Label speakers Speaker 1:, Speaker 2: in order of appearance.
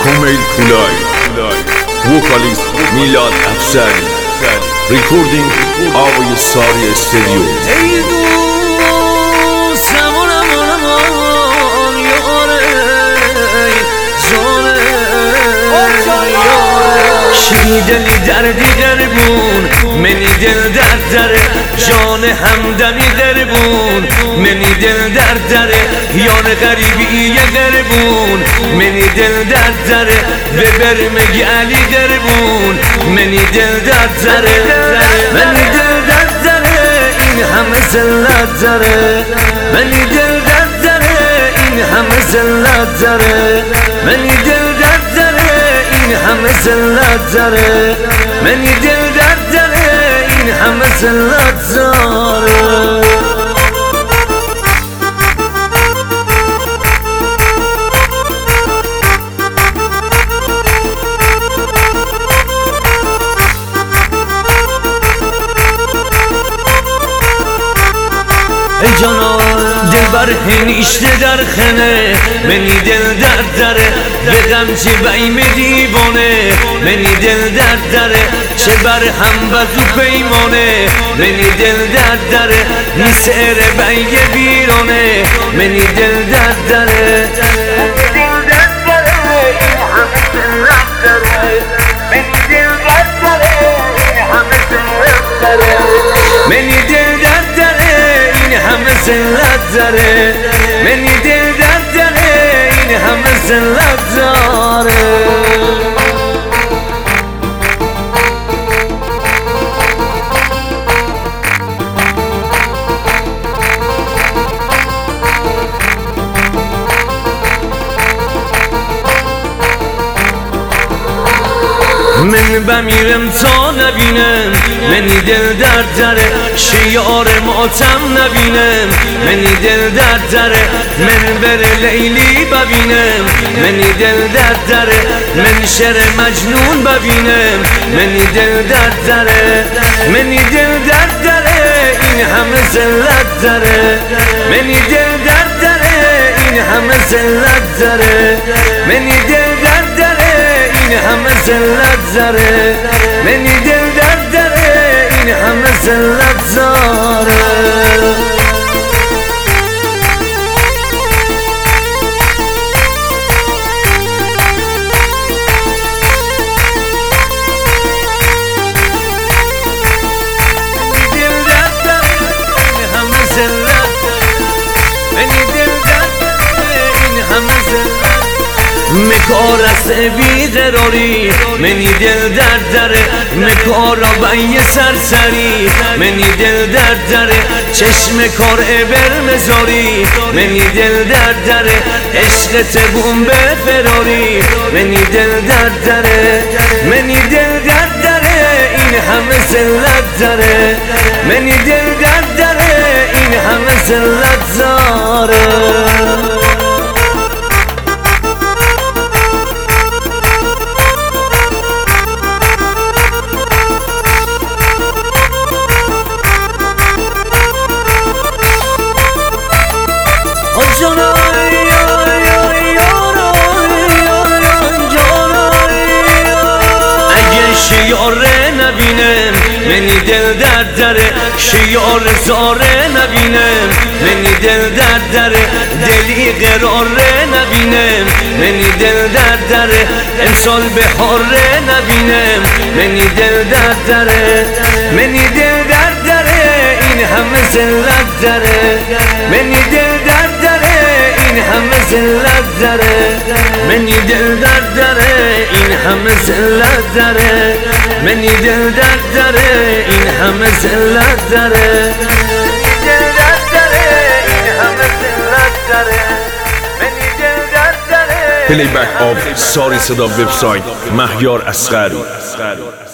Speaker 1: کومیل پولای وکالیست میلاد افسری ریکوردینگ آقای ساری استودیو.
Speaker 2: ای دوست امان یاره شی دلی دردی دربون منی دل درد داره جان همدمی دربون منی دل درد داره یان غریبی یه دربون منی دل درد داره ببر مگی علی دربون منی دل درد داره منی دل درد داره این همه زلت داره منی دل درد داره این همه زلت داره منی دل درد داره این همه زلت داره منی دل درد داره این همه زلت داره. ای جانا دل بر هنیشته در خنه منی دل درد داره به غم چه بیم دیوانه منی دل درد داره چه بر هم بزو پیمانه منی دل درد داره نیست اره بینگ بیرانه منی دل درد داره دل درد داره این همه زلت داره منی دل درد داره این همه زلت داره منی دل درد داره این همه زلت داره منی دل درد داره این همه زلت داره. من بمیرم تا نبینم منی دل درد داره شیار ماتم نبینم منی دل درد داره من بر لیلی ببینم منی دل درد داره من شر مجنون ببینم منی دل درد داره منی دل درد داره این همه زلت داره منی دل درد داره این همه زلت داره منی دل درد داره این همه زلت داره منی دل درد داره این همه زلت داره. مکار است بیقراری منی دل درد داره مکارا بین سرسری منی دل درد داره چشم کار ابر مزاری منی دل درد داره عشق تبون به فراری منی دل درد داره منی دل درد داره این همه زلت داره منی دل درد داره این همه زلت داره. اگه شیاره نبینم منی دل درد داره شیار زاره نبینم منی دل درد داره دلی قراره نبینم منی دل درد داره امسال بهاره نبینم منی دل درد داره منی دل درد داره این همه زلت داره منی دل درد داره این همه زلت داره منی دل درد داره این همه زلت داره منی دل درد داره این همه زلت داره منی دل درد داره این همه زلت داره منی دل درد داره.
Speaker 1: پلی بک آف ساری صدا وبسایت مهیار اصغری.